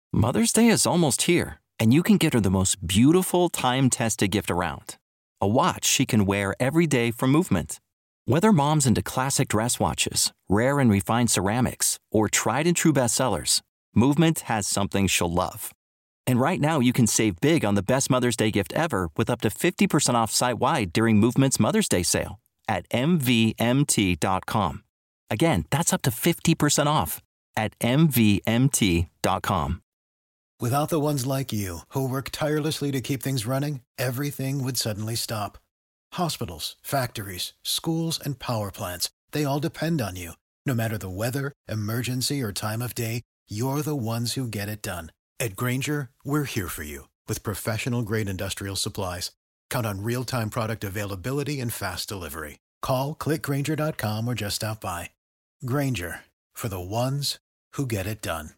Mother's Day is almost here, and you can get her the most beautiful time-tested gift around. A watch she can wear every day from Movement. Whether mom's into classic dress watches, rare and refined ceramics, or tried and true bestsellers, Movement has something she'll love. And right now you can save big on the best Mother's Day gift ever with up to 50% off site-wide during Movement's Mother's Day sale at MVMT.com. Again, that's up to 50% off at MVMT.com. Without the ones like you, who work tirelessly to keep things running, everything would suddenly stop. Hospitals, factories, schools, and power plants, they all depend on you. No matter the weather, emergency, or time of day, you're the ones who get it done. At Grainger, we're here for you with professional-grade industrial supplies. Count on real-time product availability and fast delivery. Call, click Grainger.com, or just stop by. Grainger, for the ones who get it done.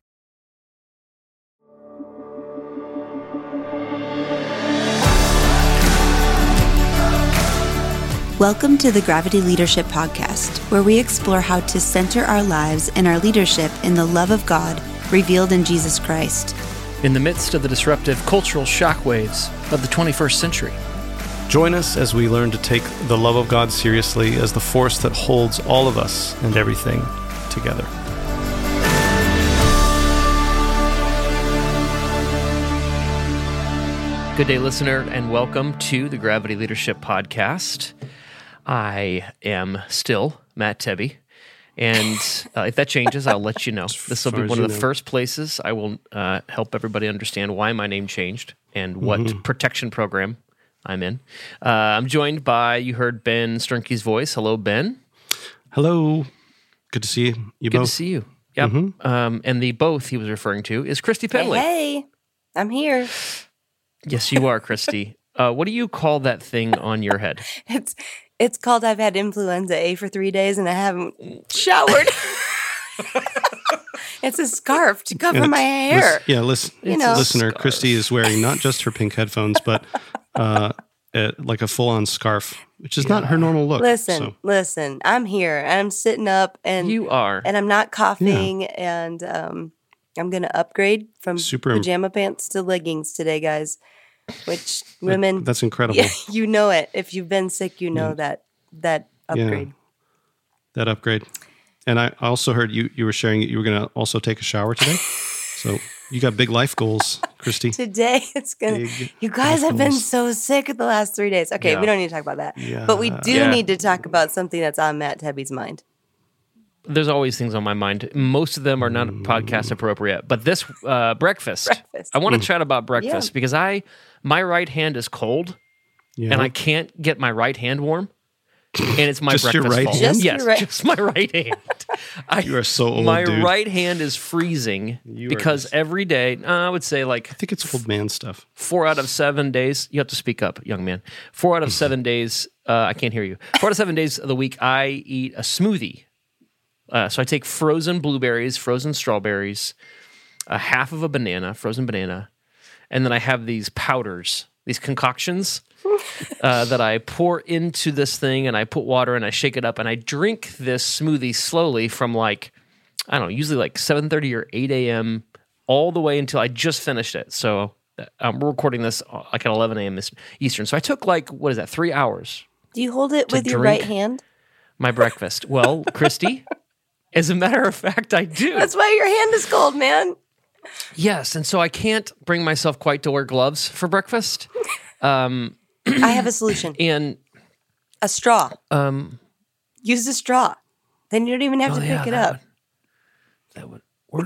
Welcome to the Gravity Leadership Podcast, where we explore how to center our lives and our leadership in the love of God revealed in Jesus Christ. In the midst of the disruptive cultural shockwaves of the 21st century. Join us as we learn to take the love of God seriously as the force that holds all of us and everything together. Good day, listener, and welcome to the Gravity Leadership Podcast. I am still Matt Tebby, and if that changes, I'll let you know. This will be one of the first places I will help everybody understand why my name changed and what protection program I'm in. I'm joined by, you heard Ben Sternke's voice. Hello, Ben. Hello. Good to see you. Good to see you. Yep. And the both he was referring to is Christy Penley. Hey, I'm here. Yes, you are, Christy. What do you call that thing on your head? It's called I've had influenza A for 3 days and I haven't showered. It's a scarf to cover my hair. Listener, Christy is wearing not just her pink headphones, but like a full-on scarf, which is not her normal look. Listen, I'm here. I'm sitting up and you are, and I'm not coughing, and I'm going to upgrade from pajama pants to leggings today, guys. Which women, that's incredible. Yeah, you know it. If you've been sick, you know that upgrade. Yeah, that upgrade. And I also heard you were sharing that you were going to also take a shower today. So you got big life goals, Christy. Today it's going to... You guys have been so sick the last 3 days. Okay, we don't need to talk about that. Yeah. But we do need to talk about something that's on Matt Tebby's mind. There's always things on my mind. Most of them are not podcast appropriate. But this breakfast. I want to chat about breakfast because my right hand is cold and I can't get my right hand warm. And it's my just breakfast your right fault. hand? Yes, just my right hand. You are so old, my dude. right hand is freezing because every day, I would say I think it's old man stuff. 4 out of 7 days, you have to speak up, young man. 4 out of 7 days, I can't hear you. 4 out of 7 days of the week, I eat a smoothie. So I take frozen blueberries, frozen strawberries, a half of a banana, frozen banana, and then I have these powders, these concoctions that I pour into this thing, and I put water and I shake it up, and I drink this smoothie slowly from usually 7:30 or 8 a.m. all the way until I just finished it. So we're recording this at 11 a.m. Eastern. So I took 3 hours. Do you hold it with your right hand? My breakfast. Well, Christy, as a matter of fact, I do. That's why your hand is cold, man. Yes, and so I can't bring myself quite to wear gloves for breakfast. I have a solution. And a straw. Use a straw. Then you don't even have to pick it up. That would work.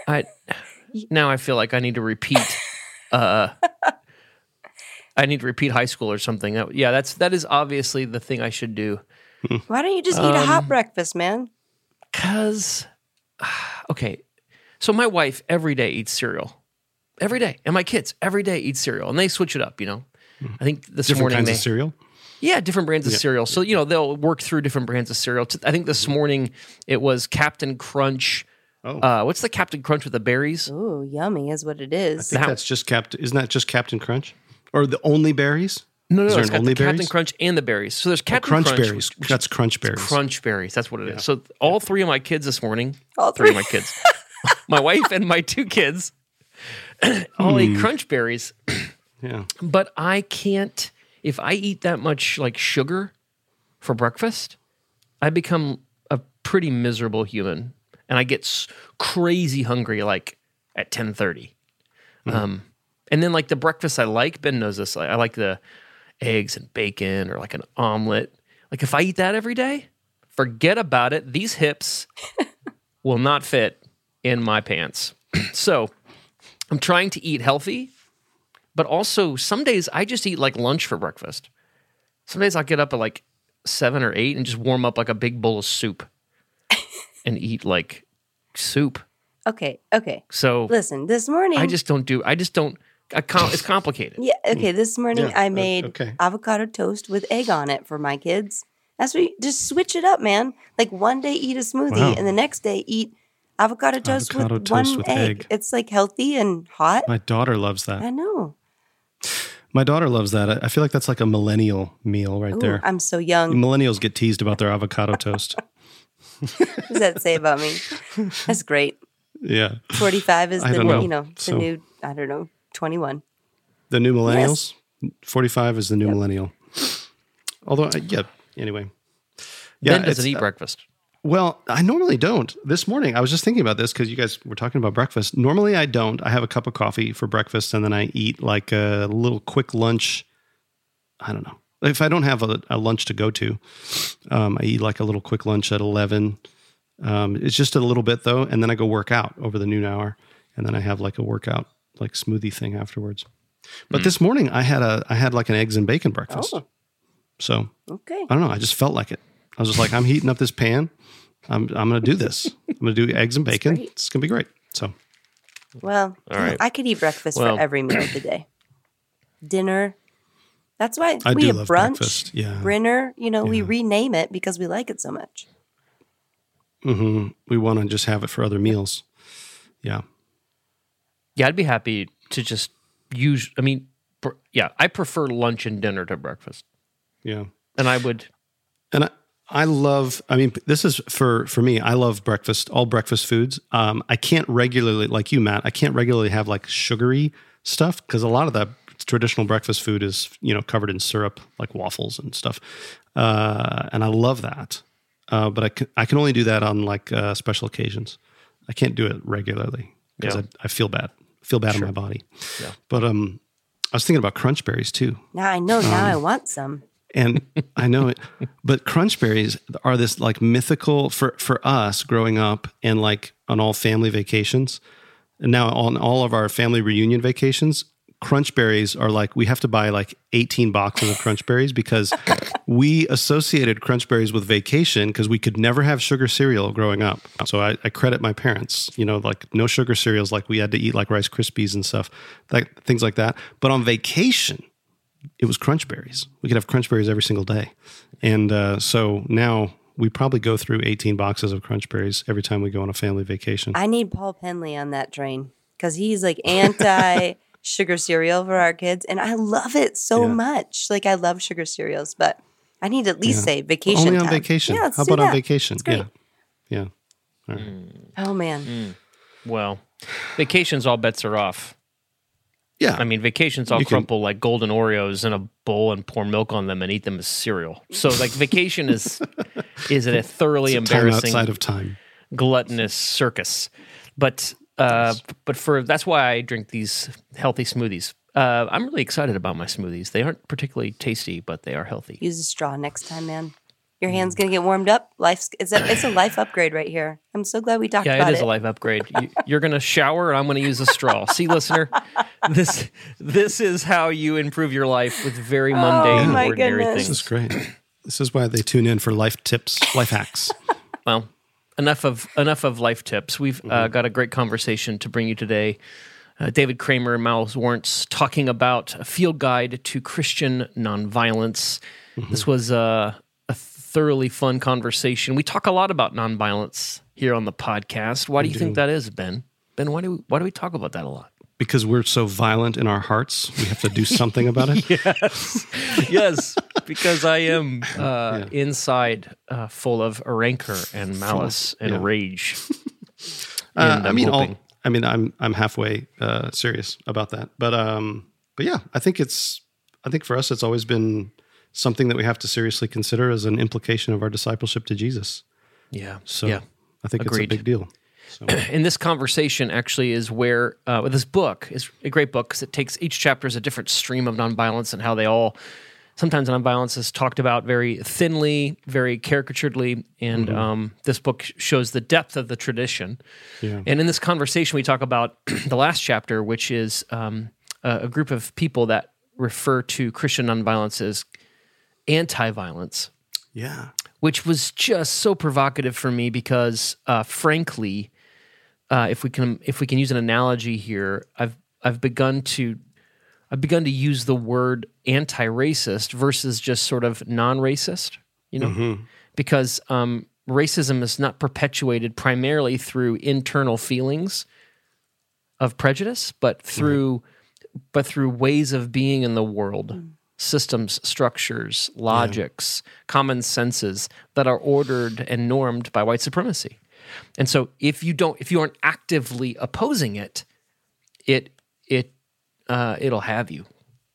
Now I feel like I need to repeat. I need to repeat high school or something. That is obviously the thing I should do. Why don't you just eat a hot breakfast, man? Okay. So my wife every day eats cereal. Every day. And my kids every day eat cereal. And they switch it up, I think this different morning kinds of cereal? Yeah, different brands of cereal. So, they'll work through different brands of cereal. I think this morning it was Captain Crunch. What's the Captain Crunch with the berries? Ooh, yummy is what it is. I think that's just isn't that just Captain Crunch? Or the only berries? No, it's got the Captain Crunch and the berries. So there's Captain Crunch. Berries. That's Crunch Berries. Crunch Berries. That's what it is. So all 3 of my kids this morning, all 3 of my kids, my wife and my 2 kids, I'll eat crunch berries, Yeah. but I can't. If I eat that much like sugar for breakfast, I become a pretty miserable human, and I get crazy hungry like at 10:30. And then like the breakfast I like, Ben knows this. I like the eggs and bacon or like an omelet. Like if I eat that every day, forget about it. These hips will not fit in my pants. So I'm trying to eat healthy, but also some days I just eat like lunch for breakfast. Some days I'll get up at like 7 or 8 and just warm up like a big bowl of soup and eat like soup. Okay. So Listen, this morning. it's complicated. Yeah, okay. This morning Yeah, I made avocado toast with egg on it for my kids. That's what just switch it up, man. Like one day eat a smoothie and the next day eat avocado toast with one egg. It's like healthy and hot. My daughter loves that. I know. My daughter loves that. I feel like that's like a millennial meal right there. I'm so young. Millennials get teased about their avocado toast. What does that say about me? That's great. Yeah. 45 is the So- new, I don't know, 21. The new millennials? 45 is the new millennial. Although, anyway. Yeah, Ben doesn't eat breakfast. Well, I normally don't. This morning, I was just thinking about this because you guys were talking about breakfast. Normally, I don't. I have a cup of coffee for breakfast, and then I eat like a little quick lunch. I don't know. If I don't have a lunch to go to, I eat like a little quick lunch at 11. It's just a little bit, though, and then I go work out over the noon hour, and then I have like a workout, like smoothie thing afterwards. But this morning, I had like an eggs and bacon breakfast. Oh. So, Okay. I don't know. I just felt like it. I was just like, I'm heating up this pan. I'm going to do this. I'm going to do eggs and bacon. great. It's going to be great. So, Well, All right. I could eat breakfast Well- for every meal of the day. Dinner. That's why I we do have love brunch, breakfast. Yeah. dinner. We rename it because we like it so much. we want to just have it for other meals. Yeah. Yeah, I'd be happy to just use. I prefer lunch and dinner to breakfast, Yeah. and I would. And I love, this is for me, I love breakfast, all breakfast foods. I can't regularly, like you, Matt, I can't regularly have like sugary stuff because a lot of the traditional breakfast food is, covered in syrup, like waffles and stuff. And I love that. But I can only do that on like special occasions. I can't do it regularly because I feel bad. In my body. Yeah. But I was thinking about crunch berries too. Now I know. Now I want some. And I know it, but crunch berries are this like mythical for us growing up and like on all family vacations. And now on all of our family reunion vacations, crunch berries are like, we have to buy like 18 boxes of crunch berries because we associated crunch berries with vacation because we could never have sugar cereal growing up. So I credit my parents, like no sugar cereals, like we had to eat like Rice Krispies and stuff, like things like that. But on vacation, it was crunch berries. We could have crunch berries every single day. And so now we probably go through 18 boxes of crunch berries every time we go on a family vacation. I need Paul Penley on that train because he's like anti sugar cereal for our kids. And I love it so much. Like I love sugar cereals, but I need to at least say vacation Only on time. vacation. Yeah, let's How do about on that. vacation? It's great. Yeah. All right. Oh, man. Well, vacations, all bets are off. Yeah. Vacations, I'll crumple like golden Oreos in a bowl and pour milk on them and eat them as cereal. So, like, vacation is a thoroughly It's a time embarrassing, outside of time. gluttonous circus. But that's why I drink these healthy smoothies. I'm really excited about my smoothies. They aren't particularly tasty, but they are healthy. Use a straw next time, man. Your hand's going to get warmed up. It's a life upgrade right here. I'm so glad we talked about it. Yeah, it is a life upgrade. You're going to shower, and I'm going to use a straw. See, listener, this is how you improve your life with very mundane, my ordinary goodness. This is things. great. This is why they tune in for life tips, life hacks. Well, enough of life tips. We've got a great conversation to bring you today. David Kramer and Miles Warrants talking about a field guide to Christian nonviolence. This was a thoroughly fun conversation. We talk a lot about nonviolence here on the podcast. Why do you think that is, Ben? Ben, why do we talk about that a lot? Because we're so violent in our hearts, we have to do something about it. Yes, because I am inside full of rancor and malice and rage. And I'm hoping. I mean, I'm halfway serious about that. But yeah, I think for us, it's always been something that we have to seriously consider as an implication of our discipleship to Jesus. Yeah. So yeah. I think Agreed. it's a big deal. So. And this conversation actually is where this book is a great book because it takes each chapter as a different stream of nonviolence and how they all. Sometimes nonviolence is talked about very thinly, very caricaturedly, and this book shows the depth of the tradition. Yeah. And in this conversation, we talk about the last chapter, which is a group of people that refer to Christian nonviolence as anti-violence. Yeah. Which was just so provocative for me because, frankly, if we can use an analogy here, I've begun to use the word anti-racist versus just sort of non-racist, because racism is not perpetuated primarily through internal feelings of prejudice, but through ways of being in the world, systems, structures, logics, common senses that are ordered and normed by white supremacy. And so if you aren't actively opposing it, it'll have you,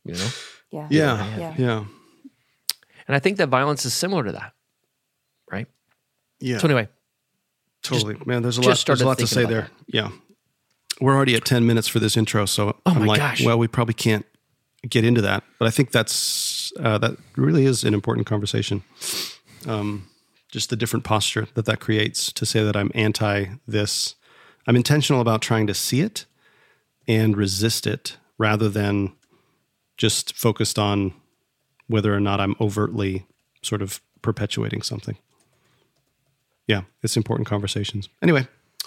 Yeah. And I think that violence is similar to that, right? Yeah. So anyway. Totally. Man, there's a lot to say there. That. Yeah. We're already at 10 minutes for this intro, so I'm like, gosh. Well, we probably can't get into that. But I think that really is an important conversation. Just the different posture that creates to say that I'm anti this. I'm intentional about trying to see it and resist it rather than just focused on whether or not I'm overtly sort of perpetuating something. Yeah, it's important conversations. Anyway,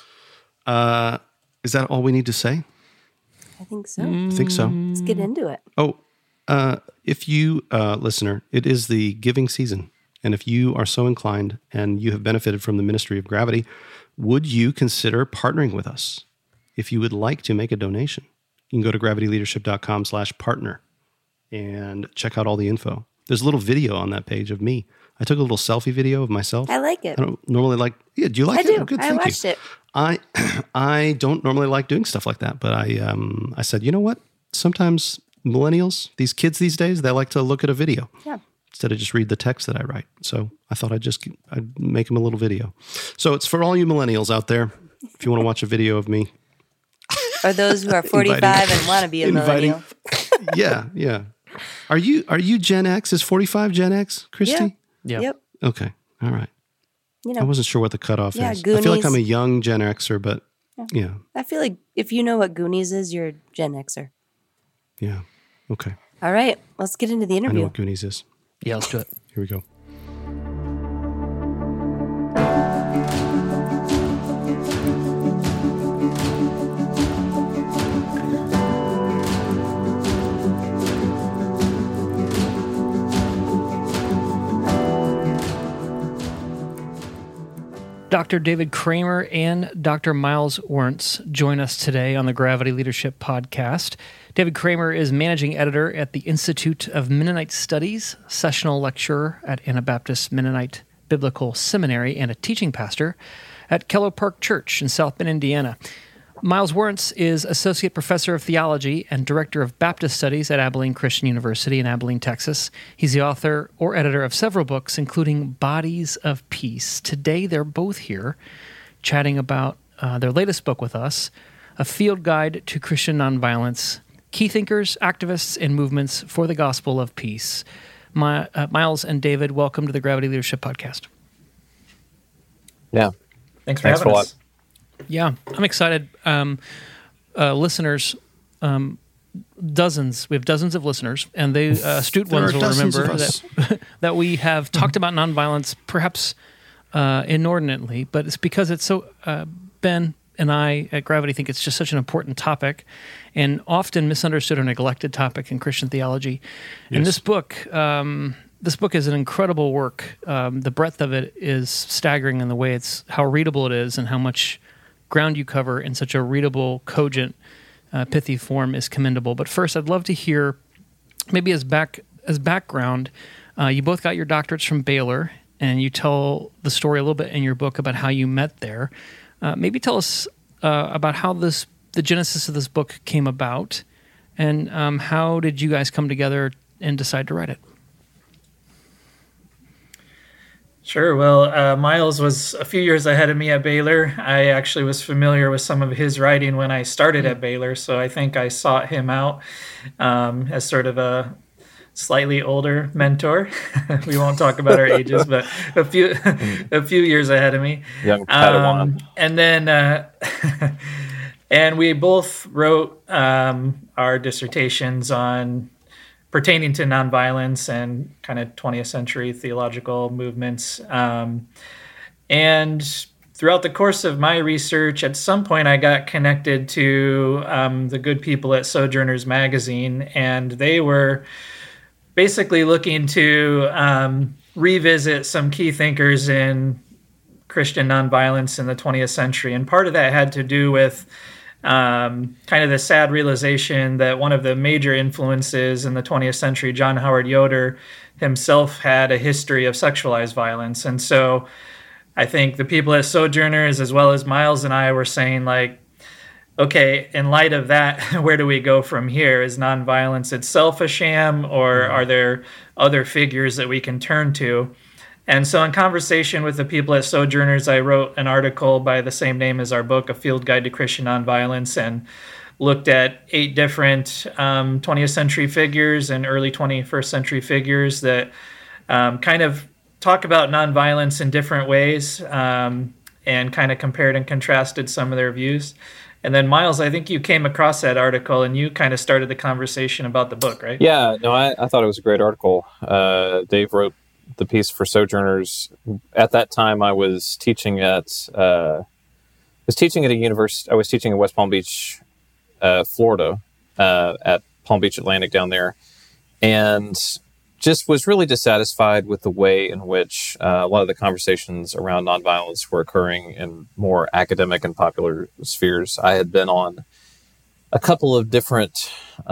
is that all we need to say? I think so. I think so. Let's get into it. Oh, if you, listener, it is the giving season. And if you are so inclined and you have benefited from the ministry of Gravity, would you consider partnering with us? If you would like to make a donation, you can go to gravityleadership.com/partner and check out all the info. There's a little video on that page of me. I took a little selfie video of myself. I like it. I don't normally like. Yeah, do you like it? I do. Good, I watched it. I don't normally like doing stuff like that, but I said, you know what? Sometimes millennials, these kids these days, they like to look at a video. Yeah. Instead of just read the text that I write. So I thought I'd make them a little video. So it's for all you millennials out there. If you want to watch a video of me. Or those who are 45 and want to be a millennial. Yeah. Are you Gen X? Is 45 Gen X, Christy? Yeah. Yep. Okay. All right. I wasn't sure what the cutoff is. Goonies. I feel like I'm a young Gen Xer, but yeah. I feel like if you know what Goonies is, you're a Gen Xer. Yeah. Okay. All right. Let's get into the interview. I know what Goonies is. Yeah, let's do it. Here we go. Dr. David Kramer and Dr. Miles Wernz join us today on the Gravity Leadership Podcast. David Kramer is managing editor at the Institute of Mennonite Studies, sessional lecturer at Anabaptist Mennonite Biblical Seminary, and a teaching pastor at Keller Park Church in South Bend, Indiana. Miles Wernz is Associate Professor of Theology and Director of Baptist Studies at Abilene Christian University in Abilene, Texas. He's the author or editor of several books, including Bodies of Peace. Today, they're both here chatting about their latest book with us, A Field Guide to Christian Nonviolence, Key Thinkers, Activists, and Movements for the Gospel of Peace. Miles and David, welcome to the Gravity Leadership Podcast. Yeah. Thanks for having us. Yeah, I'm excited. Listeners, dozens. We have dozens of listeners, and they astute ones will remember that we have talked about nonviolence, perhaps inordinately, but it's because it's so. Ben and I at Gravity think it's just such an important topic, and often misunderstood or neglected topic in Christian theology. Yes. And this book is an incredible work. The breadth of it is staggering in the way how readable it is, and how much ground you cover in such a readable, cogent, pithy form is commendable. But first, I'd love to hear, maybe as background, you both got your doctorates from Baylor, and you tell the story a little bit in your book about how you met there. Maybe tell us about how this the genesis of this book came about, and how did you guys come together and decide to write it? Sure. Well, Miles was a few years ahead of me at Baylor. I actually was familiar with some of his writing when I started at Baylor, so I think I sought him out as sort of a slightly older mentor. We won't talk about our ages, but a few years ahead of me. Young Padawan. And then, and we both wrote our dissertations on pertaining to nonviolence and kind of 20th century theological movements. And throughout the course of my research, at some point I got connected to the good people at Sojourners Magazine, and they were basically looking to revisit some key thinkers in Christian nonviolence in the 20th century. And part of that had to do with kind of the sad realization that one of the major influences in the 20th century, John Howard Yoder, himself had a history of sexualized violence. And so I think the people at Sojourners, as well as Miles and I, were saying, like, okay, in light of that, where do we go from here? Is nonviolence itself a sham, or are there other figures that we can turn to? And so in conversation with the people at Sojourners, I wrote an article by the same name as our book, A Field Guide to Christian Nonviolence, and looked at 8 different 20th century figures and early 21st century figures that kind of talk about nonviolence in different ways, and kind of compared and contrasted some of their views. And then, Miles, I think you came across that article and you kind of started the conversation about the book, right? Yeah, no, I thought it was a great article. Dave wrote the piece for Sojourners. At that time, I was teaching at a university. I was teaching in West Palm Beach, Florida, at Palm Beach Atlantic down there, and just was really dissatisfied with the way in which a lot of the conversations around nonviolence were occurring in more academic and popular spheres. I had been on a couple of different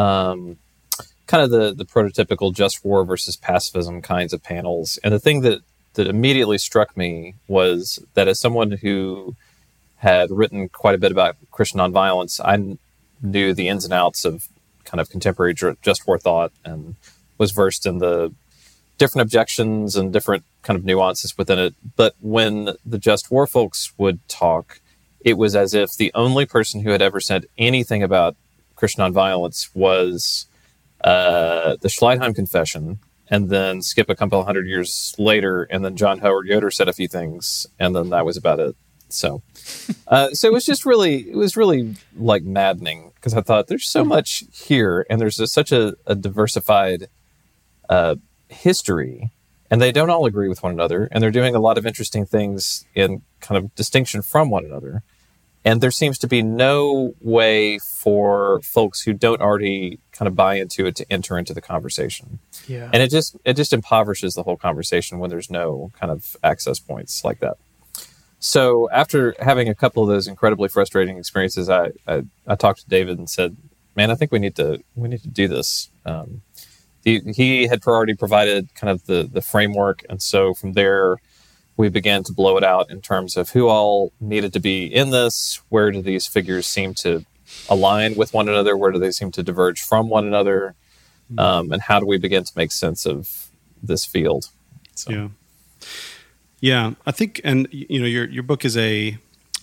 kind of the prototypical just war versus pacifism kinds of panels. And the thing that immediately struck me was that as someone who had written quite a bit about Christian nonviolence, I knew the ins and outs of kind of contemporary just war thought and was versed in the different objections and different kind of nuances within it. But when the just war folks would talk, it was as if the only person who had ever said anything about Christian nonviolence was the Schleidheim Confession, and then skip a couple of 100 years later, and then John Howard Yoder said a few things, and then that was about it. So it was really like maddening, because I thought there's so much here, and there's such a diversified history, and they don't all agree with one another, and they're doing a lot of interesting things in kind of distinction from one another. And there seems to be no way for folks who don't already kind of buy into it to enter into the conversation. Yeah. And it just impoverishes the whole conversation when there's no kind of access points like that. So after having a couple of those incredibly frustrating experiences, I talked to David and said, "Man, I think we need to do this." He had already provided kind of the framework, and so from there, we began to blow it out in terms of who all needed to be in this, where do these figures seem to align with one another, where do they seem to diverge from one another, and how do we begin to make sense of this field? So. Yeah, I think, and your book is it's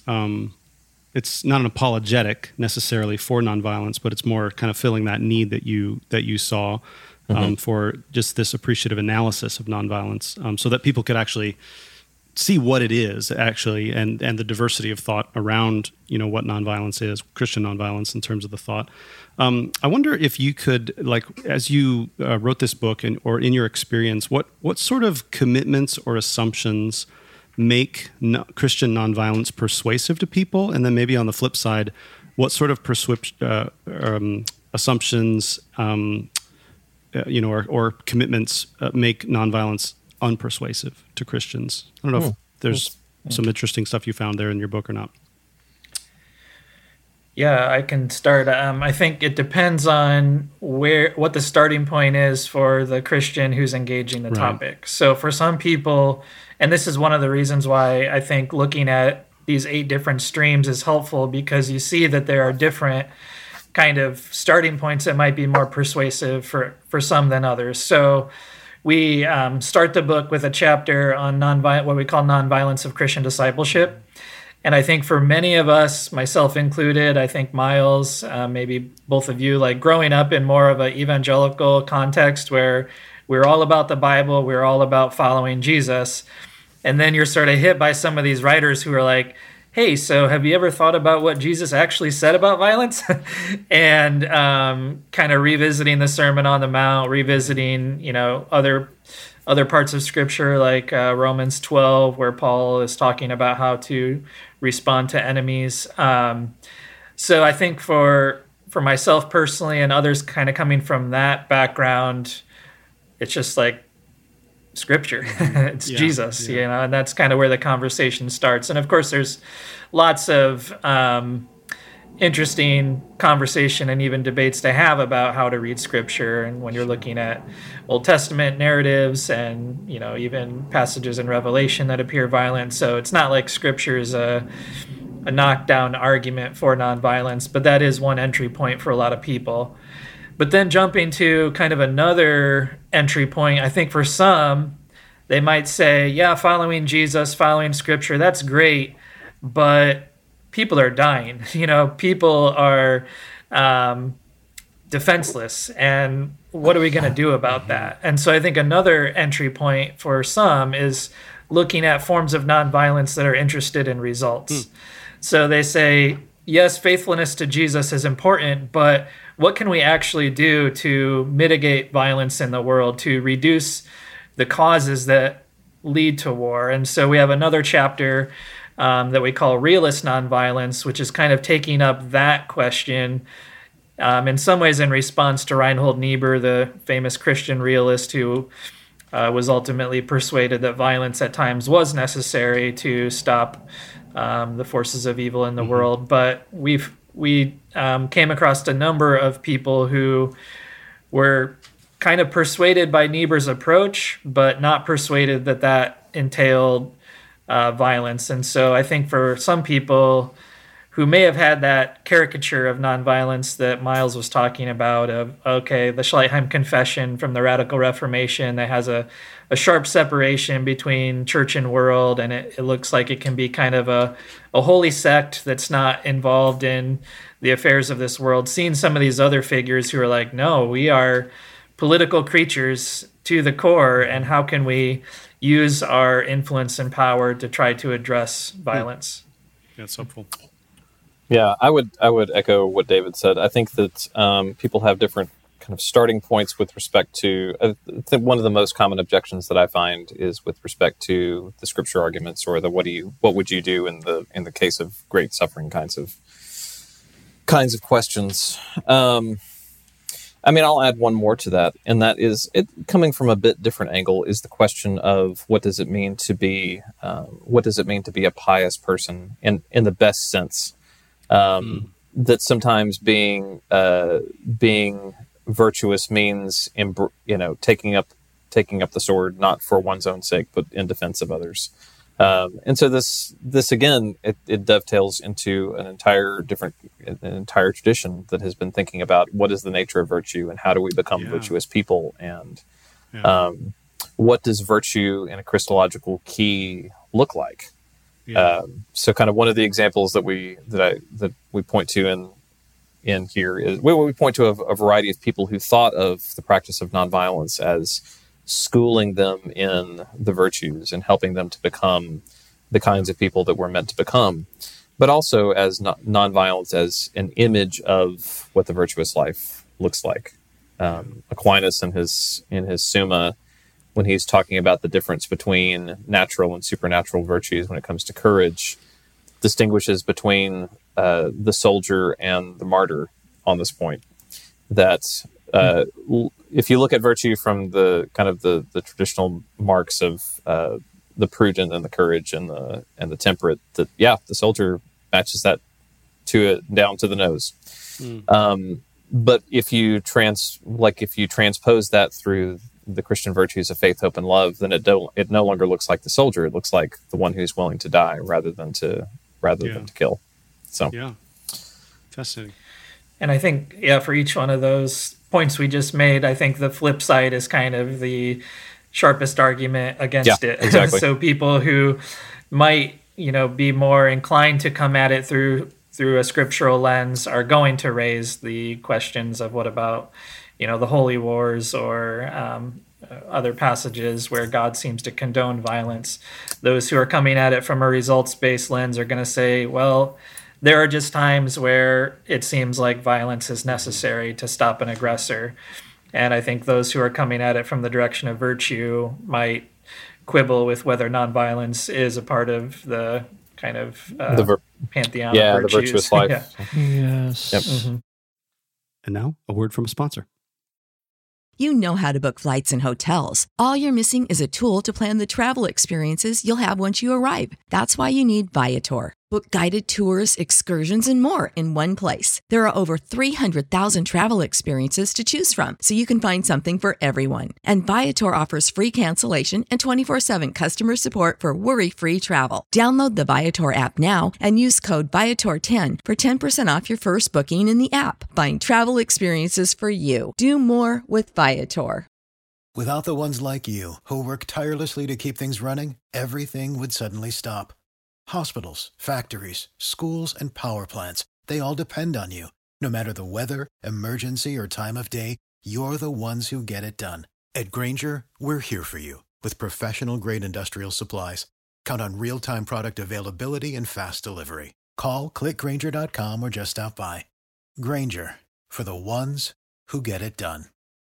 not an apologetic necessarily for nonviolence, but it's more kind of filling that need that you saw for just this appreciative analysis of nonviolence, so that people could actually see what it is actually, and the diversity of thought around what nonviolence is, Christian nonviolence in terms of the thought. I wonder if you could, like, as you wrote this book, or in your experience, what sort of commitments or assumptions make Christian nonviolence persuasive to people, and then maybe on the flip side, what sort of assumptions or commitments make nonviolence unpersuasive to Christians? I don't know if there's some interesting stuff you found there in your book or not. Yeah, I can start. I think it depends on what the starting point is for the Christian who's engaging the topic. So for some people, and this is one of the reasons why I think looking at these 8 different streams is helpful, because you see that there are different kind of starting points that might be more persuasive for some than others. So we start the book with a chapter on what we call nonviolence of Christian discipleship. And I think for many of us, myself included, I think Miles, maybe both of you, like growing up in more of an evangelical context where we're all about the Bible, we're all about following Jesus. And then you're sort of hit by some of these writers who are like, hey, so have you ever thought about what Jesus actually said about violence? And kind of revisiting the Sermon on the Mount, revisiting, other parts of Scripture like Romans 12, where Paul is talking about how to respond to enemies. So I think for myself personally and others kind of coming from that background, it's just like Scripture. It's Jesus, and that's kind of where the conversation starts. And of course, there's lots of interesting conversation and even debates to have about how to read Scripture. And when you're looking at Old Testament narratives and, even passages in Revelation that appear violent. So it's not like Scripture is a knockdown argument for nonviolence, but that is one entry point for a lot of people. But then jumping to kind of another entry point, I think for some, they might say, yeah, following Jesus, following Scripture, that's great, but people are dying. People are defenseless, and what are we going to do about that? And so I think another entry point for some is looking at forms of nonviolence that are interested in results. So they say, yes, faithfulness to Jesus is important, but what can we actually do to mitigate violence in the world, to reduce the causes that lead to war? And so we have another chapter that we call Realist Nonviolence, which is kind of taking up that question in some ways in response to Reinhold Niebuhr, the famous Christian realist who was ultimately persuaded that violence at times was necessary to stop the forces of evil in the world. But we came across a number of people who were kind of persuaded by Niebuhr's approach, but not persuaded that entailed violence. And so I think for some people who may have had that caricature of nonviolence that Miles was talking about, of, okay, the Schleitheim Confession from the Radical Reformation that has a sharp separation between church and world, and it looks like it can be kind of a holy sect that's not involved in the affairs of this world. Seeing some of these other figures who are like, no, we are political creatures to the core, and how can we use our influence and power to try to address violence? That's helpful. Yeah, I would echo what David said. I think that people have different kind of starting points with respect to. I think one of the most common objections that I find is with respect to the Scripture arguments, or the what would you do in the case of great suffering kinds of questions. I'll add one more to that, and that is it coming from a bit different angle. Is the question of what does it mean to be a pious person in the best sense. That sometimes being virtuous means taking up the sword, not for one's own sake, but in defense of others. And so this again, it dovetails into an entire tradition that has been thinking about what is the nature of virtue and how do we become virtuous people, and what does virtue in a Christological key look like? So kind of one of the examples that we point to in here is we point to a variety of people who thought of the practice of nonviolence as schooling them in the virtues and helping them to become the kinds of people that we're meant to become, but also as nonviolence as an image of what the virtuous life looks like. Aquinas in his Summa, when he's talking about the difference between natural and supernatural virtues when it comes to courage, distinguishes between the soldier and the martyr on this point. That if you look at virtue from the kind of the traditional marks of the prudent and the courage and the temperate, that the soldier matches that down to the nose. But if you transpose that through the Christian virtues of faith, hope, and love, then it no longer looks like the soldier. It looks like the one who's willing to die rather than to rather than to kill. So yeah, fascinating. And I think, for each one of those points we just made, I think the flip side is kind of the sharpest argument against it. Exactly. So people who might, be more inclined to come at it through a scriptural lens are going to raise the questions of what about, the holy wars or other passages where God seems to condone violence. Those who are coming at it from a results-based lens are going to say, well, there are just times where it seems like violence is necessary to stop an aggressor. And I think those who are coming at it from the direction of virtue might quibble with whether nonviolence is a part of the kind of pantheon of virtues. The virtuous life. Yes. Yep. Mm-hmm. And now, a word from a sponsor. You know how to book flights and hotels. All you're missing is a tool to plan the travel experiences you'll have once you arrive. That's why you need Viator. Book guided tours, excursions, and more in one place. There are over 300,000 travel experiences to choose from, so you can find something for everyone. And Viator offers free cancellation and 24/7 customer support for worry-free travel. Download the Viator app now and use code Viator10 for 10% off your first booking in the app. Find travel experiences for you. Do more with Viator. Without the ones like you, who work tirelessly to keep things running, everything would suddenly stop. Hospitals, factories, schools, and power plants, they all depend on you. No matter the weather, emergency, or time of day, you're the ones who get it done. At Grainger, we're here for you with professional-grade industrial supplies. Count on real-time product availability and fast delivery. Call, click Grainger.com, or just stop by. Grainger, for the ones who get it done.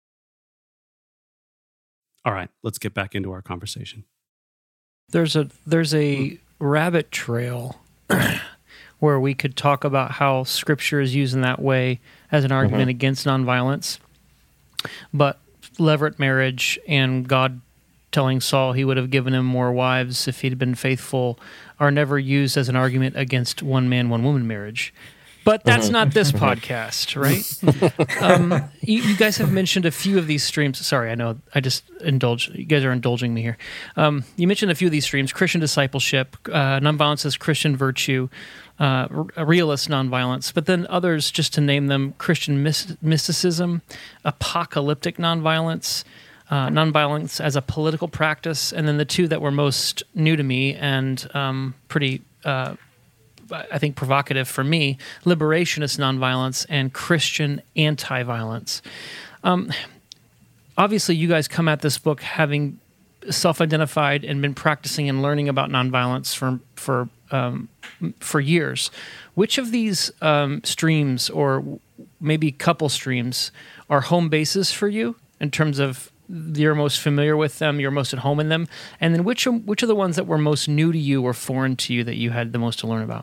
All right, let's get back into our conversation. There's a rabbit trail where we could talk about how Scripture is used in that way as an argument against nonviolence. But levirate marriage and God telling Saul he would have given him more wives if he'd been faithful are never used as an argument against one man, one woman marriage. But that's not this podcast, right? You guys have mentioned a few of these streams. Sorry, I know I just indulge. You guys are indulging me here. You mentioned a few of these streams: Christian discipleship, nonviolence as Christian virtue, realist nonviolence. But then others, just to name them: Christian mysticism, apocalyptic nonviolence, nonviolence as a political practice, and then the two that were most new to me and pretty. I think provocative for me, liberationist nonviolence and Christian anti-violence. Obviously, you guys come at this book having self-identified and been practicing and learning about nonviolence for years. Which of these streams, or maybe couple streams, are home bases for you in terms of you're most familiar with them, you're most at home in them, and then which are the ones that were most new to you or foreign to you that you had the most to learn about?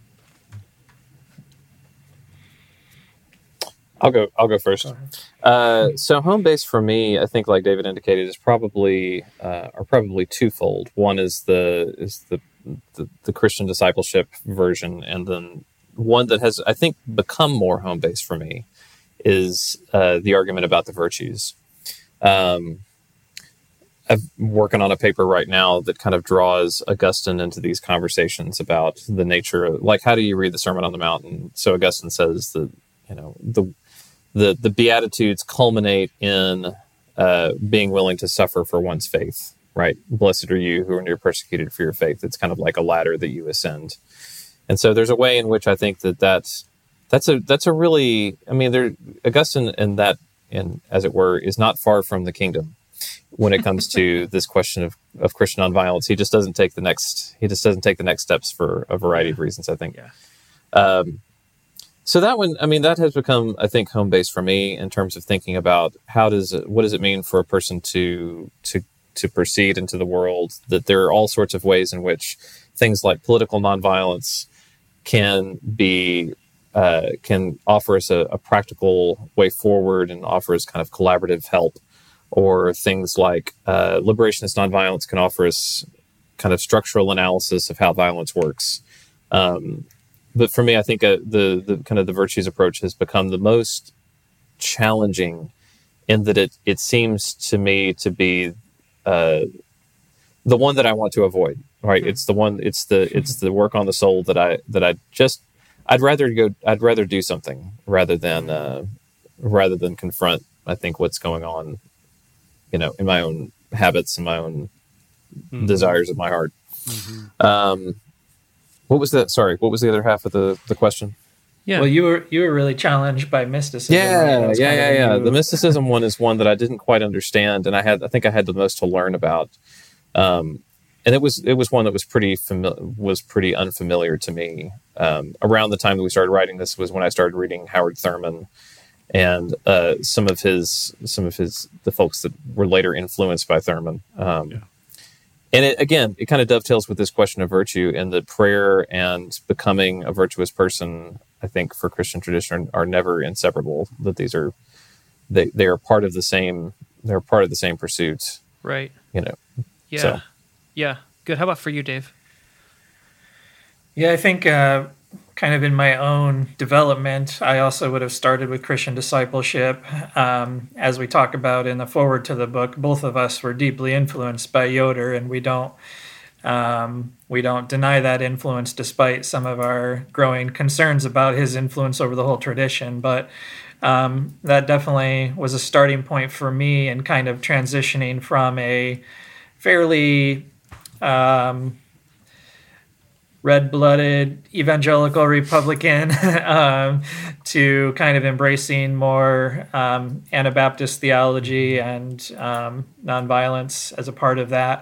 I'll go first. So home base for me, I think, like David indicated, is probably twofold. One is the Christian discipleship version, and then one that has, I think, become more home base for me is the argument about the virtues. I'm working on a paper right now that kind of draws Augustine into these conversations about the nature of, like, how do you read the Sermon on the Mount? And so Augustine says that, the Beatitudes culminate in being willing to suffer for one's faith, right? Blessed are you who are near persecuted for your faith. It's kind of like a ladder that you ascend. And so there's a way in which I think that's a really, Augustine in that, and as it were, is not far from the kingdom when it comes to this question of Christian nonviolence. He just doesn't take the next steps for a variety of reasons, I think. Yeah. So that one, that has become, I think, home base for me in terms of thinking about what does it mean for a person to proceed into the world, that there are all sorts of ways in which things like political nonviolence can offer us a practical way forward and offer us kind of collaborative help, or things like liberationist nonviolence can offer us kind of structural analysis of how violence works. But for me, I think the kind of the virtues approach has become the most challenging, in that it seems to me to be the the one that I want to avoid, right? It's the one, it's the work on the soul that I'd rather do something rather than confront, I think, what's going on, in my own habits and my own desires of my heart. What was that? Sorry, what was the other half of the question? Yeah. Well, you were really challenged by mysticism. Yeah. The mysticism one is one that I didn't quite understand, and I think I had the most to learn about. And it was one that was pretty unfamiliar to me. Around the time that we started writing this was when I started reading Howard Thurman and some of the folks that were later influenced by Thurman. And it kind of dovetails with this question of virtue, and that prayer and becoming a virtuous person, I think, for Christian tradition are never inseparable. That they are part of the same. They're part of the same pursuit. Right. Yeah. So. Yeah. Good. How about for you, Dave? Yeah, I think kind of in my own development, I also would have started with Christian discipleship. As we talk about in the foreword to the book, both of us were deeply influenced by Yoder, and we don't deny that influence despite some of our growing concerns about his influence over the whole tradition. But that definitely was a starting point for me in kind of transitioning from a fairly red-blooded evangelical Republican to kind of embracing more Anabaptist theology and nonviolence as a part of that.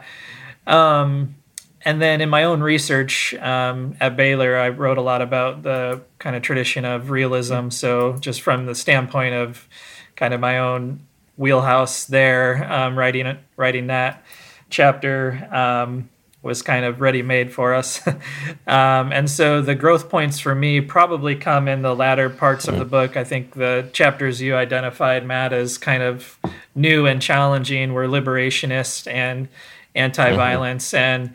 And then in my own research at Baylor, I wrote a lot about the kind of tradition of realism. So just from the standpoint of kind of my own wheelhouse there, writing that chapter was kind of ready-made for us. And so the growth points for me probably come in the latter parts of the book. I think the chapters you identified, Matt, as kind of new and challenging were liberationist and anti-violence. And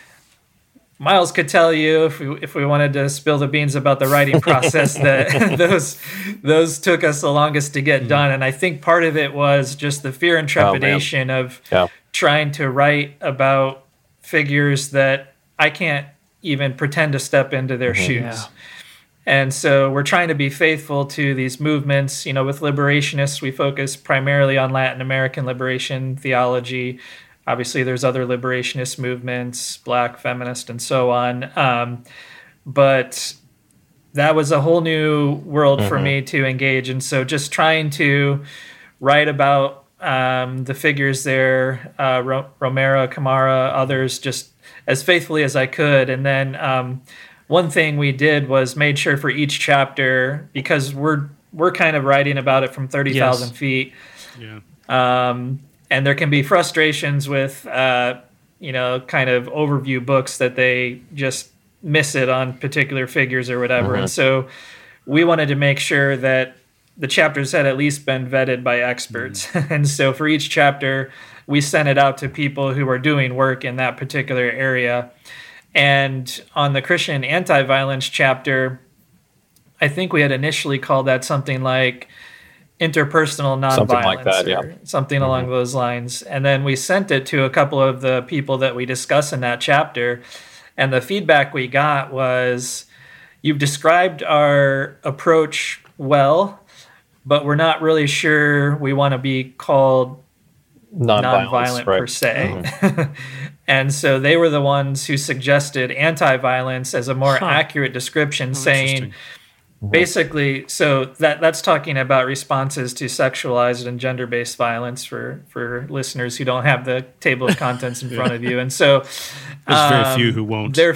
Miles could tell you, if we wanted to spill the beans about the writing process, that those took us the longest to get done. And I think part of it was just the fear and trepidation of trying to write about figures that I can't even pretend to step into their shoes. Yeah. And so we're trying to be faithful to these movements. With liberationists, we focus primarily on Latin American liberation theology. Obviously, there's other liberationist movements, Black, feminist, and so on. But that was a whole new world for me to engage. And so just trying to write about the figures there, Romero, Camara, others, just as faithfully as I could. And then one thing we did was made sure for each chapter, because we're kind of writing about it from 30,000 feet. Yeah. And there can be frustrations with, kind of overview books that they just miss it on particular figures or whatever. And so we wanted to make sure that the chapters had at least been vetted by experts. And so for each chapter, we sent it out to people who were doing work in that particular area. And on the Christian anti-violence chapter, I think we had initially called that something like interpersonal nonviolence, something like that, something along those lines. And then we sent it to a couple of the people that we discuss in that chapter. And the feedback we got was, you've described our approach well, but we're not really sure we want to be called nonviolent per se. And so they were the ones who suggested anti-violence as a more accurate description, saying basically, so that's talking about responses to sexualized and gender-based violence for listeners who don't have the table of contents in front of you. And so there's very few who won't. They're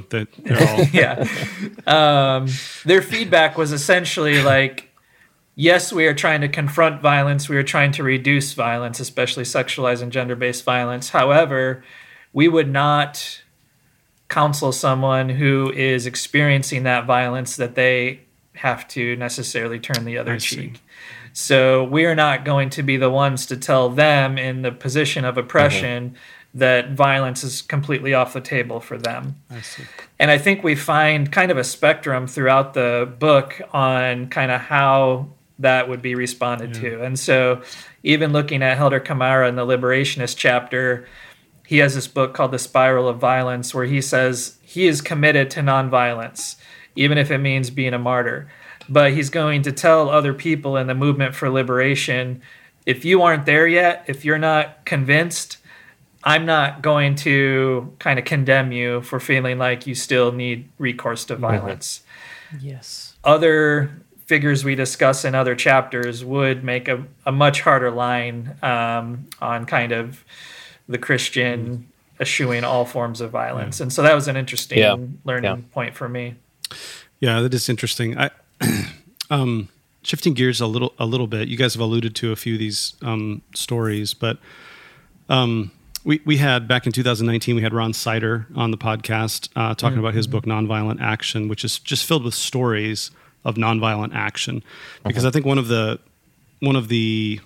all their feedback was essentially like, yes, we are trying to confront violence. We are trying to reduce violence, especially sexualized and gender-based violence. However, we would not counsel someone who is experiencing that violence that they have to necessarily turn the other cheek. So we are not going to be the ones to tell them in the position of oppression that violence is completely off the table for them. I see. And I think we find kind of a spectrum throughout the book on kind of how that would be responded to. And so even looking at Helder Camara in the liberationist chapter, he has this book called The Spiral of Violence, where he says he is committed to nonviolence, even if it means being a martyr. But he's going to tell other people in the movement for liberation, if you aren't there yet, if you're not convinced, I'm not going to kind of condemn you for feeling like you still need recourse to violence. Yes. Other figures we discuss in other chapters would make a much harder line on kind of the Christian eschewing all forms of violence. And so that was an interesting learning point for me. Yeah, that is interesting. Shifting gears a little bit, you guys have alluded to a few of these stories, but we had, back in 2019, we had Ron Sider on the podcast talking about his book, Nonviolent Action, which is just filled with stories of nonviolent action. Because I think one of the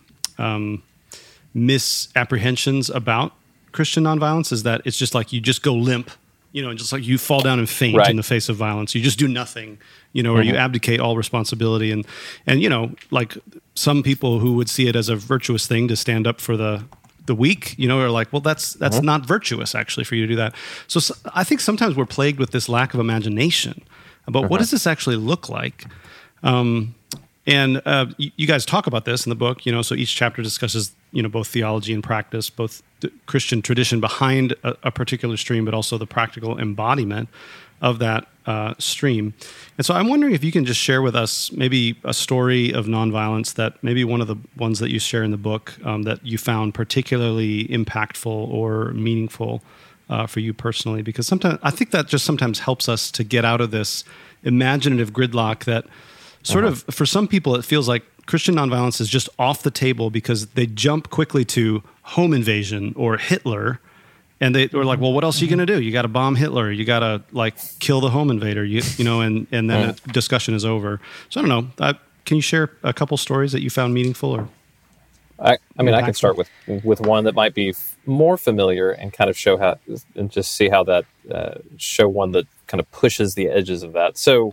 misapprehensions about Christian nonviolence is that it's just like you just go limp, and just like you fall down and faint in the face of violence. You just do nothing, or you abdicate all responsibility. And like some people who would see it as a virtuous thing to stand up for the weak, are like, well, that's not virtuous actually for you to do that. So I think sometimes we're plagued with this lack of imagination about what does this actually look like. And you guys talk about this in the book, so each chapter discusses, both theology and practice, both the Christian tradition behind a particular stream, but also the practical embodiment of that stream. And so I'm wondering if you can just share with us maybe a story of nonviolence that maybe one of the ones that you share in the book that you found particularly impactful or meaningful for you personally, because sometimes I think that just sometimes helps us to get out of this imaginative gridlock that sort of, for some people, it feels like Christian nonviolence is just off the table because they jump quickly to home invasion or Hitler, and they were like, well, what else are you going to do? You got to bomb Hitler. You got to kill the home invader, and then the discussion is over. So I don't know. Can you share a couple stories that you found meaningful or? I can start with one that might be more familiar and kind of show how, and just see how that show one that kind of pushes the edges of that. So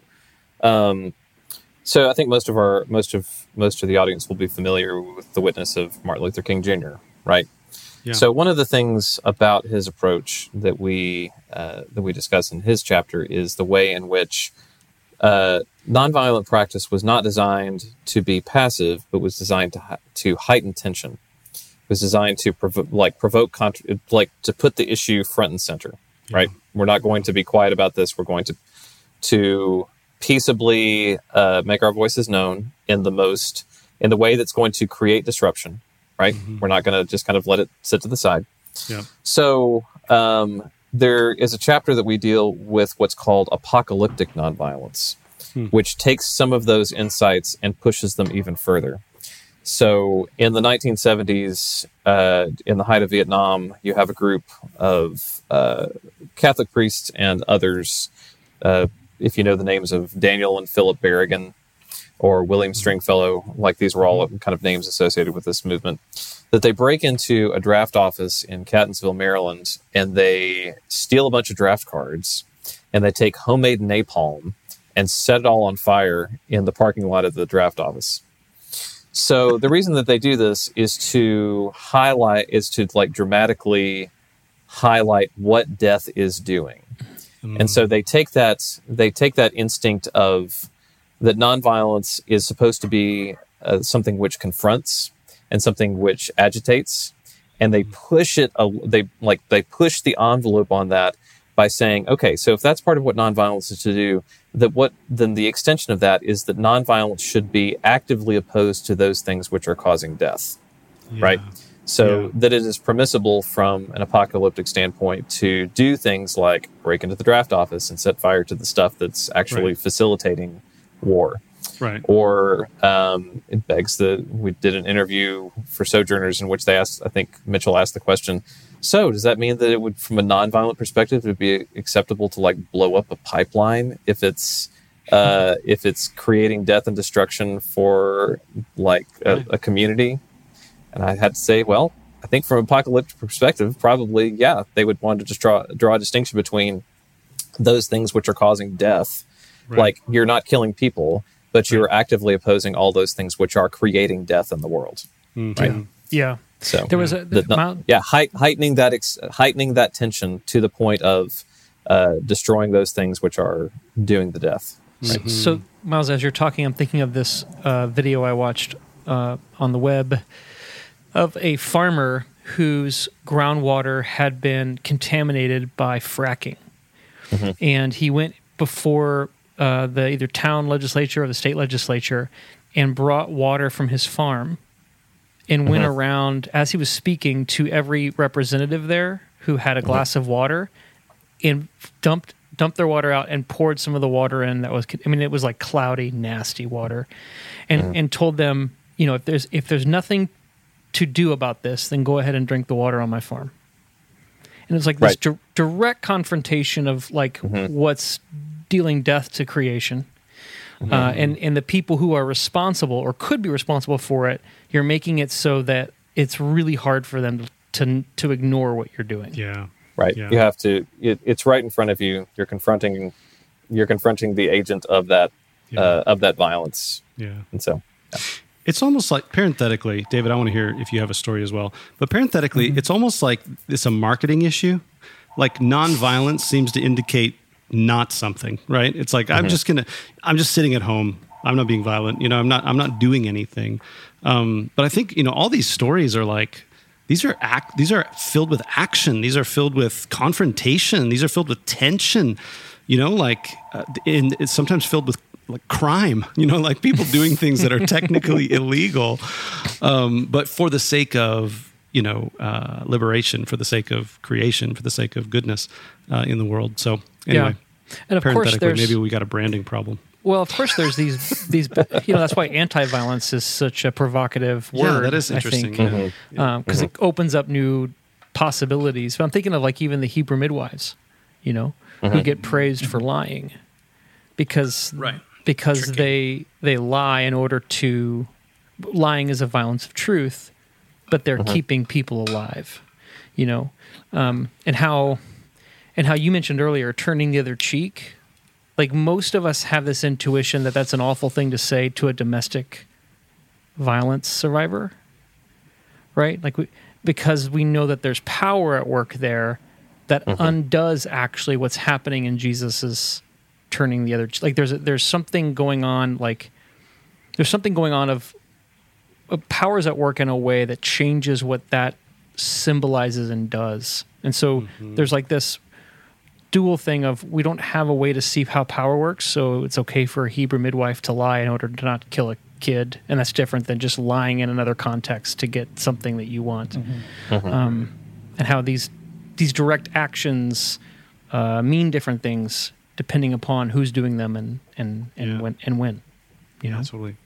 I think most of the audience will be familiar with the witness of Martin Luther King Jr., right? Yeah. So one of the things about his approach that we discuss in his chapter is the way in which nonviolent practice was not designed to be passive, but was designed to heighten tension. It was designed to provoke, to put the issue front and center. Yeah. Right? We're not going to be quiet about this. We're going to peaceably make our voices known in the way that's going to create disruption. Right? Mm-hmm. We're not going to just kind of let it sit to the side. Yeah. So there is a chapter that we deal with what's called apocalyptic nonviolence, which takes some of those insights and pushes them even further. So in the 1970s, in the height of Vietnam, you have a group of Catholic priests and others, if you know the names of Daniel and Philip Berrigan or William Stringfellow, like these were all kind of names associated with this movement, that they break into a draft office in Catonsville, Maryland, and they steal a bunch of draft cards, and they take homemade napalm and set it all on fire in the parking lot of the draft office. So the reason that they do this is to dramatically highlight what death is doing. And so they take that instinct of that nonviolence is supposed to be something which confronts and something which agitates, and they push it. They push the envelope on that by saying, okay, so if that's part of what nonviolence is to do, then the extension of that is that nonviolence should be actively opposed to those things which are causing death, right? So that it is permissible from an apocalyptic standpoint to do things like break into the draft office and set fire to the stuff that's actually facilitating war. Right. Or it begs we did an interview for Sojourners in which they asked, I think Mitchell asked the question, so does that mean that it would, from a nonviolent perspective, it would be acceptable to blow up a pipeline if it's creating death and destruction for a community? And I had to say, well, I think from an apocalyptic perspective, probably, yeah, they would want to just draw a distinction between those things which are causing death. Right. Like, you're not killing people, but you're actively opposing all those things which are creating death in the world. Mm-hmm. Right? Yeah. So there was heightening that tension to the point of destroying those things which are doing the death. Right? So, Miles, as you're talking, I'm thinking of this video I watched on the web of a farmer whose groundwater had been contaminated by fracking. And he went before the either town legislature or the state legislature and brought water from his farm and went around, as he was speaking, to every representative there who had a glass of water and dumped their water out and poured some of the water in that was, it was like cloudy, nasty water, and told them, if there's nothing to do about this, then go ahead and drink the water on my farm. And it's like this direct confrontation of what's dealing death to creation. And the people who are responsible or could be responsible for it, you're making it so that it's really hard for them to ignore what you're doing. Yeah. Right. Yeah. You have to, it's right in front of you. You're confronting the agent of that violence. Yeah. And so, it's almost like, parenthetically, David, I want to hear if you have a story as well, but parenthetically, it's almost like it's a marketing issue. Like nonviolence seems to indicate not something, right? It's like, I'm just sitting at home. I'm not being violent. I'm not doing anything. But I think, all these stories are like, these are filled with action. These are filled with confrontation. These are filled with tension, and it's sometimes filled with like crime, like people doing things that are technically illegal, but for the sake of, liberation, for the sake of creation, for the sake of goodness in the world. So anyway, and of course maybe we got a branding problem. Well, of course, there's these. That's why anti-violence is such a provocative word. Yeah, that is interesting. I think, because it opens up new possibilities. But I'm thinking of even the Hebrew midwives, who get praised for lying, because they lie in order to. Lying is a violence of truth, but they're keeping people alive, and how you mentioned earlier, turning the other cheek. Like most of us have this intuition that that's an awful thing to say to a domestic violence survivor, right? Because we know that there's power at work there that undoes actually what's happening in Jesus's turning the other. Like there's something going on. There's something going on of powers at work in a way that changes what that symbolizes and does. And so there's this dual thing of we don't have a way to see how power works, so it's okay for a Hebrew midwife to lie in order to not kill a kid, and that's different than just lying in another context to get something that you want. And how these direct actions mean different things depending upon who's doing them and when. Absolutely.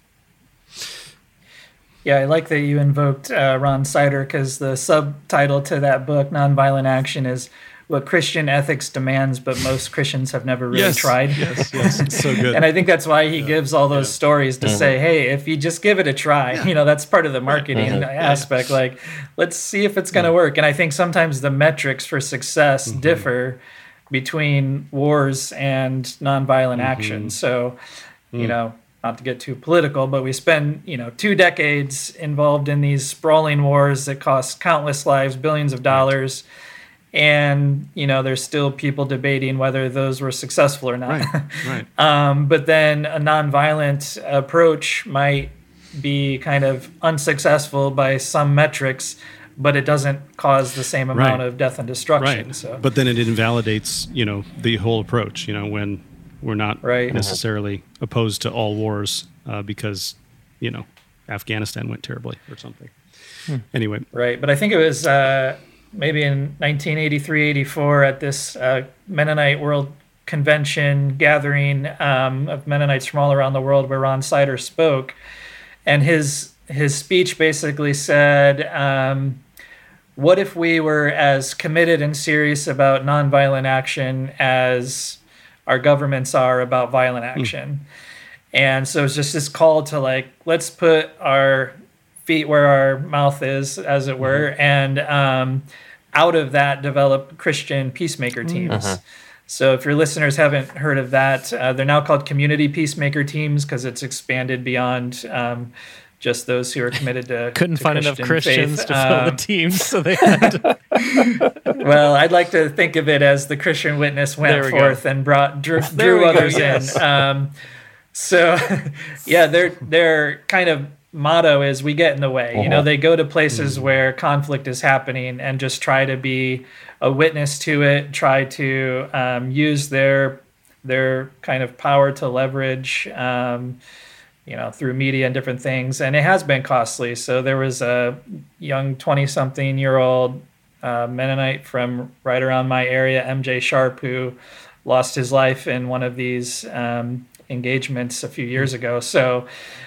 Yeah, I like that you invoked Ron Sider, because the subtitle to that book, Nonviolent Action, is What Christian Ethics Demands, but Most Christians Have Never Really Tried. Yes, it's so good. And I think that's why he gives all those stories to say, hey, if you just give it a try, that's part of the marketing aspect. Let's see if it's going to work. And I think sometimes the metrics for success differ between wars and nonviolent action. So, not to get too political, but we spend, 2 decades involved in these sprawling wars that cost countless lives, billions of dollars. And, there's still people debating whether those were successful or not. Right. But then a nonviolent approach might be kind of unsuccessful by some metrics, but it doesn't cause the same amount of death and destruction. Right. So. But then it invalidates, the whole approach, when we're not necessarily opposed to all wars because, Afghanistan went terribly or something. Anyway. Right. But I think it was maybe in 1983-84 at this Mennonite World Convention gathering of Mennonites from all around the world where Ron Sider spoke. And his speech basically said, what if we were as committed and serious about nonviolent action as our governments are about violent action? And so it's just this call to let's put our feet where our mouth is, as it were, and out of that develop Christian peacemaker teams. So if your listeners haven't heard of that, they're now called community peacemaker teams because it's expanded beyond just those who are committed to couldn't to find enough Christians faith. to fill the teams, so they had to. Well, I'd like to think of it as the Christian witness went forth and drew others in. So, yeah, their kind of motto is "we get in the way." They go to places where conflict is happening and just try to be a witness to it. Try to use their kind of power to leverage. Through media and different things, and it has been costly. So there was a young 20-something-year-old Mennonite from right around my area, MJ Sharp, who lost his life in one of these engagements a few years ago. So,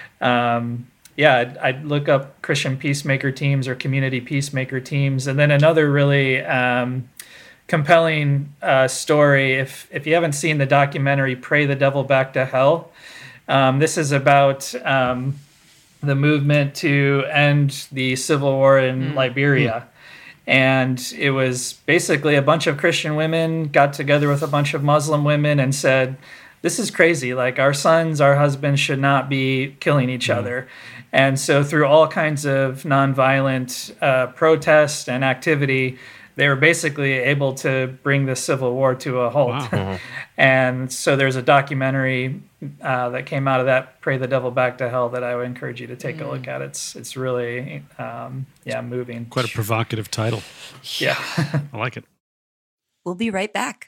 I'd look up Christian peacemaker teams or community peacemaker teams. And then another really compelling story, if you haven't seen the documentary Pray the Devil Back to Hell, this is about the movement to end the civil war in Liberia. And it was basically a bunch of Christian women got together with a bunch of Muslim women and said, this is crazy. Like, our sons, our husbands should not be killing each other. And so through all kinds of nonviolent protest and activity, they were basically able to bring the civil war to a halt. Wow. And so there's a documentary that came out of that, Pray the Devil Back to Hell, that I would encourage you to take a look at. It's really, moving. Quite a provocative title. Yeah. I like it. We'll be right back.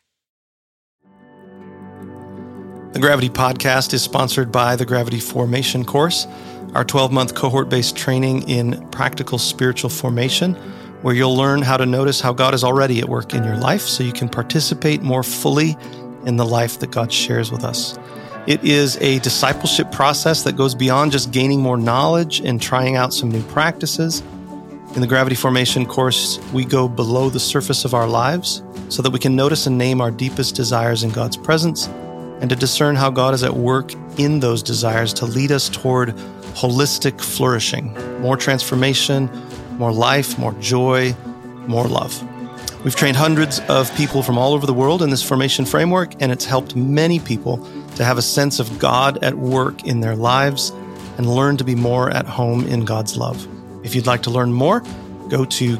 The Gravity Podcast is sponsored by the Gravity Formation course, our 12-month cohort-based training in practical spiritual formation, where you'll learn how to notice how God is already at work in your life so you can participate more fully in the life that God shares with us. It is a discipleship process that goes beyond just gaining more knowledge and trying out some new practices. In the Gravity Formation course, we go below the surface of our lives so that we can notice and name our deepest desires in God's presence and to discern how God is at work in those desires to lead us toward holistic flourishing, more transformation, more life, more joy, more love. We've trained hundreds of people from all over the world in this formation framework, and it's helped many people to have a sense of God at work in their lives and learn to be more at home in God's love. If you'd like to learn more, go to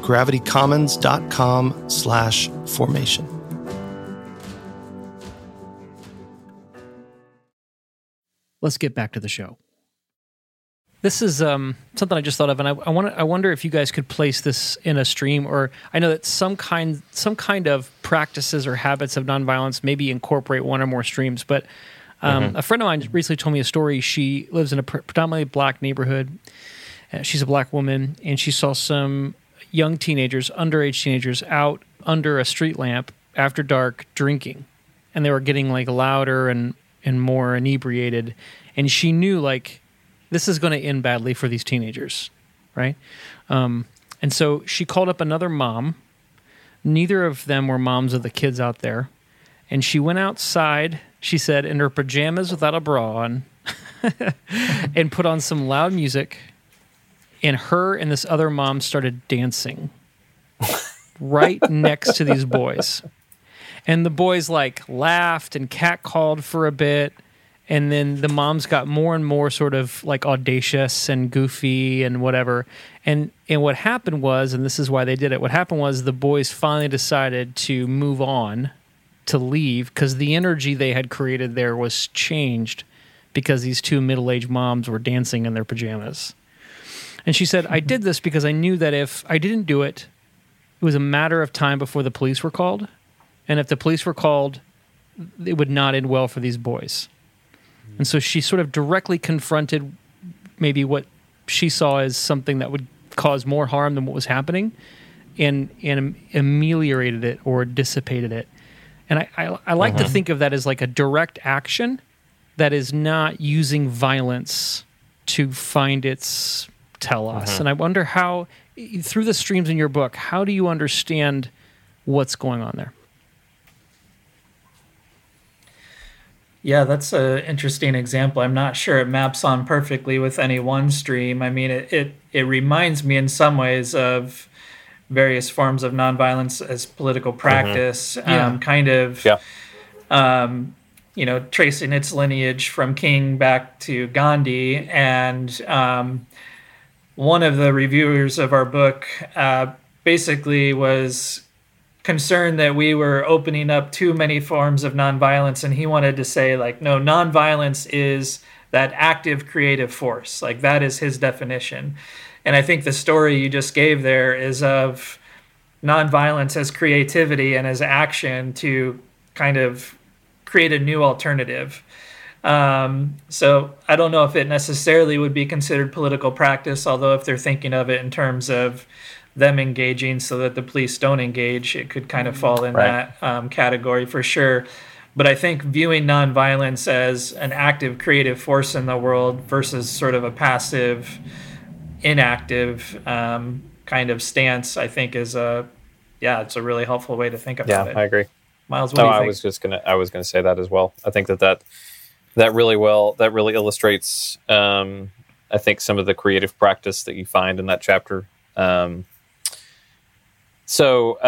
gravitycommons.com/formation. Let's get back to the show. This is something I just thought of, and I wonder if you guys could place this in a stream, or I know that some kind of practices or habits of nonviolence maybe incorporate one or more streams. But a friend of mine recently told me a story. She lives in a predominantly black neighborhood. She's a black woman, and she saw some young teenagers, underage teenagers, out under a street lamp after dark drinking, and they were getting like louder and more inebriated, and she knew like, this is going to end badly for these teenagers, right? And so she called up another mom. Neither of them were moms of the kids out there. And she went outside, she said, in her pajamas without a bra on, and put on some loud music. And her and this other mom started dancing right next to these boys. And the boys like laughed and catcalled for a bit. And then the moms got more and more sort of like audacious and goofy and whatever. And what happened was, and this is why they did it, what happened was the boys finally decided to move on, to leave, because the energy they had created there was changed because these two middle-aged moms were dancing in their pajamas. And she said, I did this because I knew that if I didn't do it, it was a matter of time before the police were called. And if the police were called, it would not end well for these boys. And so she sort of directly confronted maybe what she saw as something that would cause more harm than what was happening, and ameliorated it or dissipated it. And I like to think of that as like a direct action that is not using violence to find its telos. And I wonder how, through the streams in your book, how do you understand what's going on there? Yeah, that's an interesting example. I'm not sure it maps on perfectly with any one stream. I mean, it reminds me in some ways of various forms of nonviolence as political practice, tracing its lineage from King back to Gandhi. And, one of the reviewers of our book basically was concerned that we were opening up too many forms of nonviolence, and he wanted to say, like, no, nonviolence is that active creative force. Like, that is his definition. And I think the story you just gave there is of nonviolence as creativity and as action to kind of create a new alternative. So I don't know if it necessarily would be considered political practice, although if they're thinking of it in terms of them engaging so that the police don't engage, it could kind of fall in that category for sure. But I think viewing nonviolence as an active creative force in the world versus sort of a passive, inactive kind of stance, I think is it's a really helpful way to think about it. Yeah, I agree. Miles, what do you think? I was gonna say that as well. I think that really illustrates I think some of the creative practice that you find in that chapter. So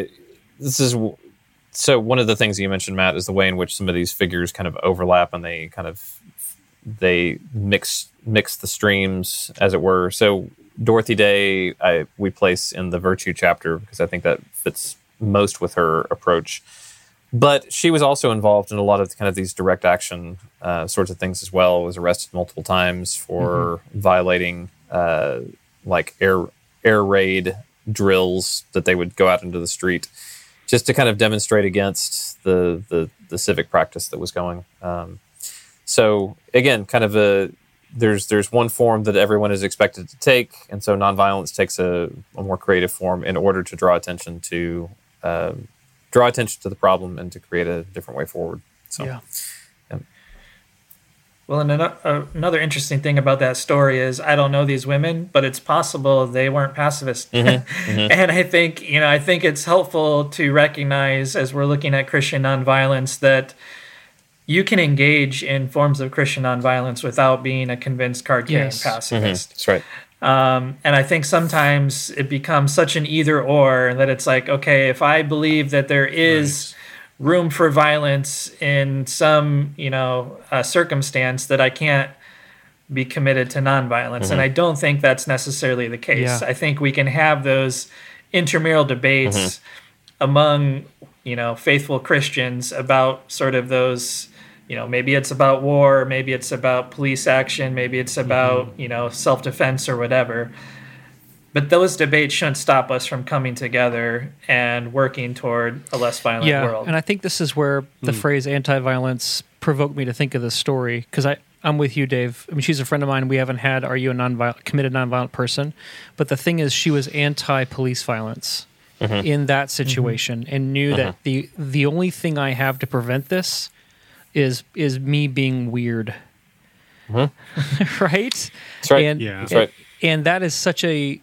one of the things you mentioned, Matt, is the way in which some of these figures kind of overlap and they mix the streams, as it were. So Dorothy Day, we place in the virtue chapter because I think that fits most with her approach. But she was also involved in a lot of kind of these direct action sorts of things as well. Was arrested multiple times for violating like air raid drills that they would go out into the street, just to kind of demonstrate against the civic practice that was going. So again, kind of there's one form that everyone is expected to take, and so nonviolence takes a more creative form in order to draw attention to the problem and to create a different way forward. So, yeah. Well, and another interesting thing about that story is I don't know these women, but it's possible they weren't pacifist. And I think it's helpful to recognize as we're looking at Christian nonviolence that you can engage in forms of Christian nonviolence without being a convinced card-carrying pacifist. That's right. And I think sometimes it becomes such an either-or that it's like, okay, if I believe that there is room for violence in some, circumstance, that I can't be committed to nonviolence. And I don't think that's necessarily the case. I think we can have those intramural debates among, faithful Christians about sort of those, maybe it's about war, maybe it's about police action, maybe it's about, self-defense or whatever. But those debates shouldn't stop us from coming together and working toward a less violent world. And I think this is where the phrase anti-violence provoked me to think of this story, because I'm with you, Dave. I mean, she's a friend of mine. We haven't had, are you a committed nonviolent person? But the thing is, she was anti-police violence in that situation and knew that the only thing I have to prevent this is me being weird. Right? That's right. That's right. And that is such a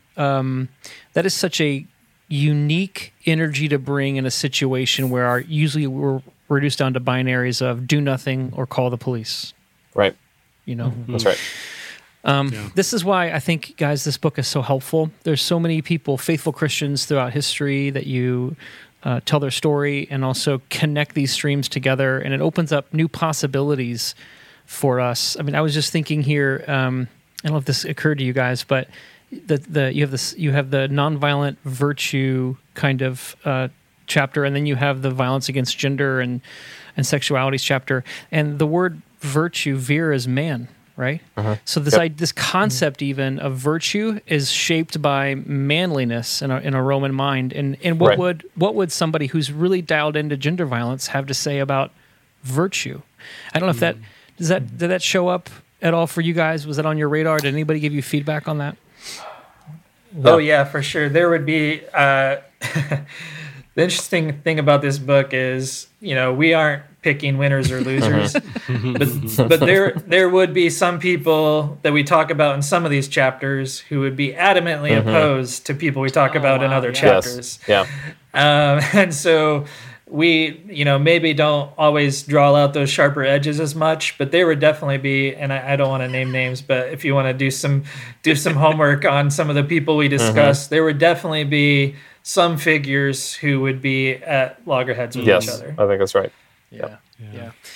unique energy to bring in a situation where usually we're reduced down to binaries of do nothing or call the police. Right. That's right. This is why I think, guys, this book is so helpful. There's so many people, faithful Christians throughout history, that you tell their story and also connect these streams together, and it opens up new possibilities for us. I mean, I was just thinking here, I don't know if this occurred to you guys, but you have the nonviolent virtue kind of chapter, and then you have the violence against gender and sexualities chapter, and the word virtue, vir, is man, right? So this concept even of virtue is shaped by manliness in a Roman mind, and what would somebody who's really dialed into gender violence have to say about virtue? I don't know if did that show up at all for you guys? Was that on your radar? Did anybody give you feedback on that? Oh yeah, for sure. There would be the interesting thing about this book is, we aren't picking winners or losers, but there would be some people that we talk about in some of these chapters who would be adamantly opposed to people we talk about in other chapters. Yes. And so we, maybe don't always draw out those sharper edges as much, but there would definitely be, and I don't want to name names, but if you want to do some homework on some of the people we discussed, there would definitely be some figures who would be at loggerheads with each other. I think that's right. Yeah.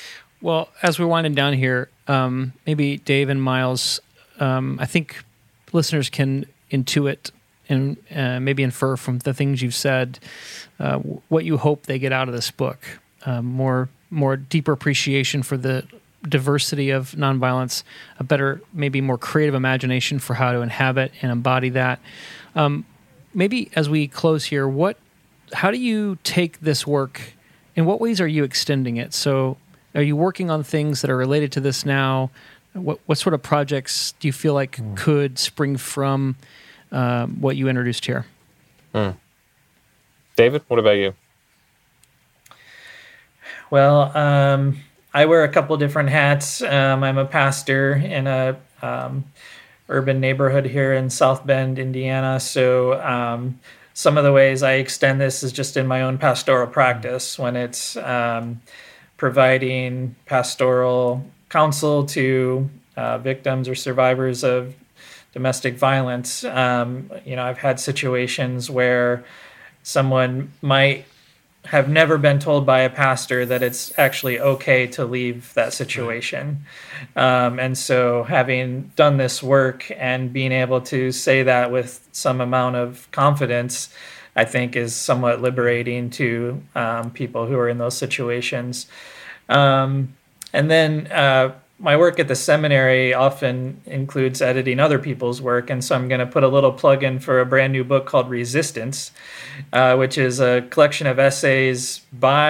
Well, as we're winding down here, maybe Dave and Miles, I think listeners can intuit and maybe infer from the things you've said, what you hope they get out of this book. More deeper appreciation for the diversity of nonviolence, a better, maybe more creative imagination for how to inhabit and embody that. Maybe as we close here, how do you take this work? In what ways are you extending it? So are you working on things that are related to this now? What sort of projects do you feel like could spring from what you introduced here? David, what about you? Well, I wear a couple different hats. I'm a pastor in a urban neighborhood here in South Bend, Indiana. So some of the ways I extend this is just in my own pastoral practice when it's providing pastoral counsel to victims or survivors of domestic violence. I've had situations where someone might have never been told by a pastor that it's actually okay to leave that situation. And so having done this work and being able to say that with some amount of confidence, I think is somewhat liberating to people who are in those situations. And then my work at the seminary often includes editing other people's work, and so I'm going to put a little plug in for a brand new book called Resistance, which is a collection of essays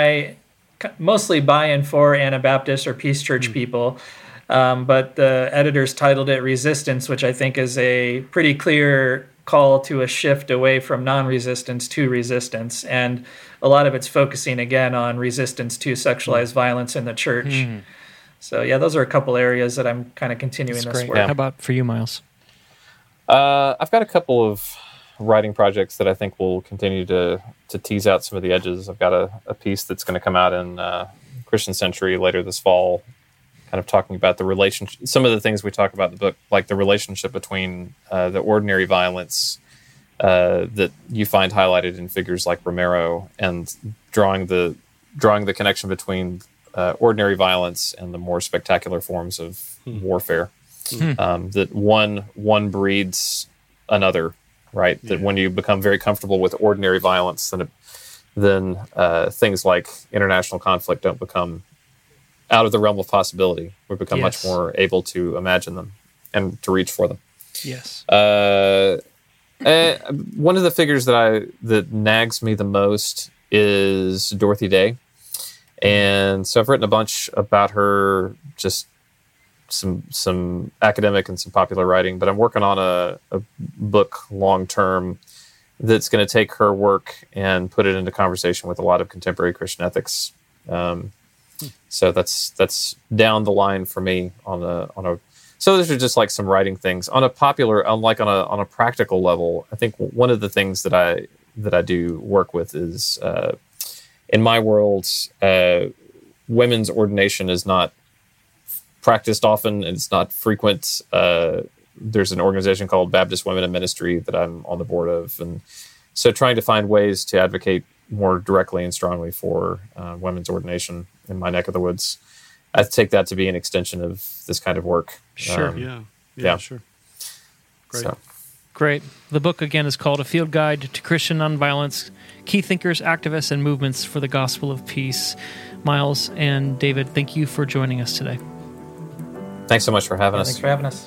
mostly by and for Anabaptist or Peace Church people, but the editors titled it Resistance, which I think is a pretty clear call to a shift away from non-resistance to resistance, and a lot of it's focusing again on resistance to sexualized violence in the church. So yeah, those are a couple areas that I'm kind of continuing this work. How about for you, Miles? I've got a couple of writing projects that I think will continue to tease out some of the edges. I've got a piece that's going to come out in Christian Century later this fall, kind of talking about the relationship, some of the things we talk about in the book, like the relationship between the ordinary violence that you find highlighted in figures like Romero, and drawing the connection between ordinary violence and the more spectacular forms of warfare. That one breeds another, right? Yeah. That when you become very comfortable with ordinary violence, then things like international conflict don't become out of the realm of possibility. We become much more able to imagine them and to reach for them. Yes. One of the figures that nags me the most is Dorothy Day. And so I've written a bunch about her, just some academic and some popular writing, but I'm working on a book long-term that's going to take her work and put it into conversation with a lot of contemporary Christian ethics. So that's down the line for me on a. So those are just like some writing things on a popular, on a practical level. I think one of the things that I do work with is, in my world, women's ordination is not practiced often, and it's not frequent. There's an organization called Baptist Women in Ministry that I'm on the board of, and so trying to find ways to advocate more directly and strongly for women's ordination in my neck of the woods. I take that to be an extension of this kind of work. Sure. Yeah, sure. Great. Great. The book, again, is called A Field Guide to Christian Nonviolence, Key Thinkers, Activists, and Movements for the Gospel of Peace. Miles and David, thank you for joining us today. Thanks so much for having us. Thanks for having us.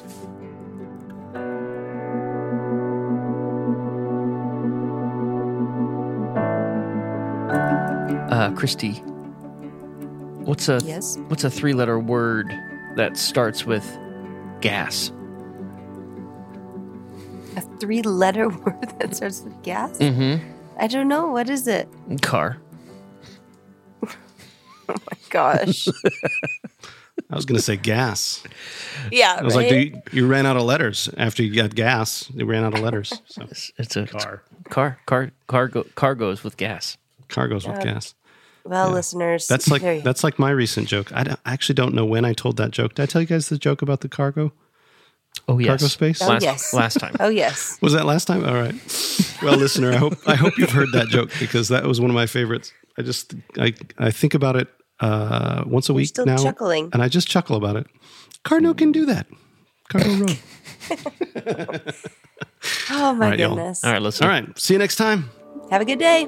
Christy, what's a 3-letter word that starts with gas? A 3-letter word that starts with gas? Mm-hmm. I don't know. What is it? Car. Oh my gosh. I was going to say gas. Yeah, I was like, you ran out of letters after you got gas. You ran out of letters. So. It's a car goes with gas. Car goes with gas. Well, listeners, that's like my recent joke. I actually don't know when I told that joke. Did I tell you guys the joke about the cargo? Oh yes, cargo space. Oh, yes, last time. Oh yes, was that last time? All right. Well, listener, I hope you've heard that joke because that was one of my favorites. I think about it once a week now, chuckling. and I just chuckle about it. Carno can do that. Cargo Road. Oh, my All right, y'all. goodness. All right, let's. All right. See you next time. Have a good day.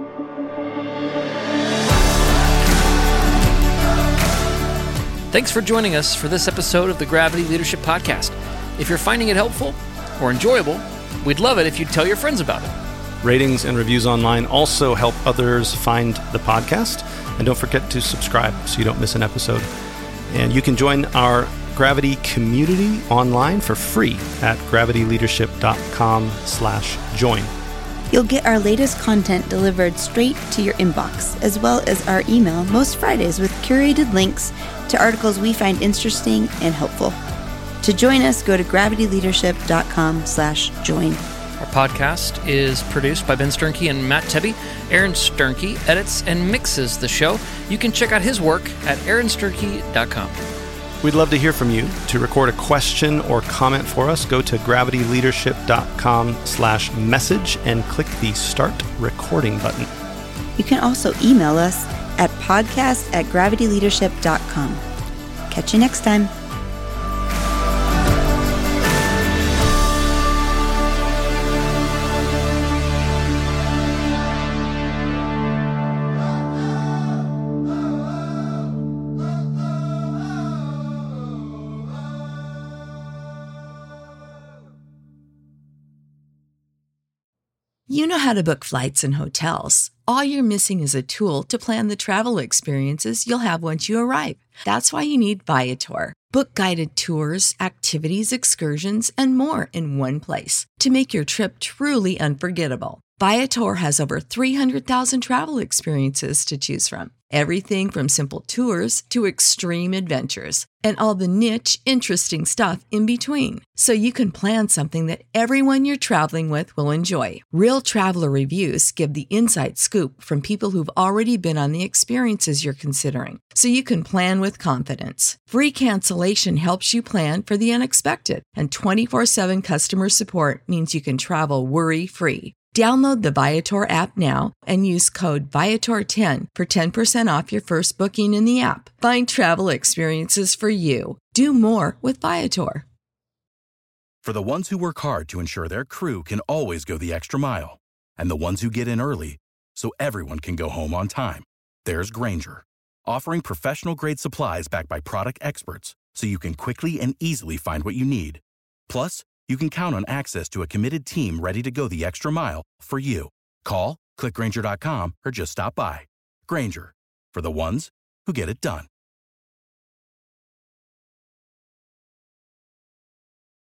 Thanks for joining us for this episode of the Gravity Leadership Podcast. If you're finding it helpful or enjoyable, we'd love it if you'd tell your friends about it. Ratings and reviews online also help others find the podcast. And don't forget to subscribe so you don't miss an episode. And you can join our Gravity community online for free at gravityleadership.com/join. You'll get our latest content delivered straight to your inbox, as well as our email most Fridays with curated links to articles we find interesting and helpful. To join us, go to gravityleadership.com/join. Our podcast is produced by Ben Sternke and Matt Tebbe. Aaron Sternke edits and mixes the show. You can check out his work at aaronsternke.com. We'd love to hear from you. To record a question or comment for us, go to gravityleadership.com/message and click the Start Recording button. You can also email us at podcast@gravityleadership.com. Catch you next time. You know how to book flights and hotels. All you're missing is a tool to plan the travel experiences you'll have once you arrive. That's why you need Viator. Book guided tours, activities, excursions, and more in one place to make your trip truly unforgettable. Viator has over 300,000 travel experiences to choose from. Everything from simple tours to extreme adventures and all the niche, interesting stuff in between. So you can plan something that everyone you're traveling with will enjoy. Real traveler reviews give the inside scoop from people who've already been on the experiences you're considering. So you can plan with confidence. Free cancellation helps you plan for the unexpected. And 24/7 customer support means you can travel worry-free. Download the Viator app now and use code Viator10 for 10% off your first booking in the app. Find travel experiences for you. Do more with Viator. For the ones who work hard to ensure their crew can always go the extra mile, and the ones who get in early so everyone can go home on time, there's Grainger, offering professional-grade supplies backed by product experts so you can quickly and easily find what you need. Plus, you can count on access to a committed team ready to go the extra mile for you. Call, click Grainger.com, or just stop by. Grainger, for the ones who get it done.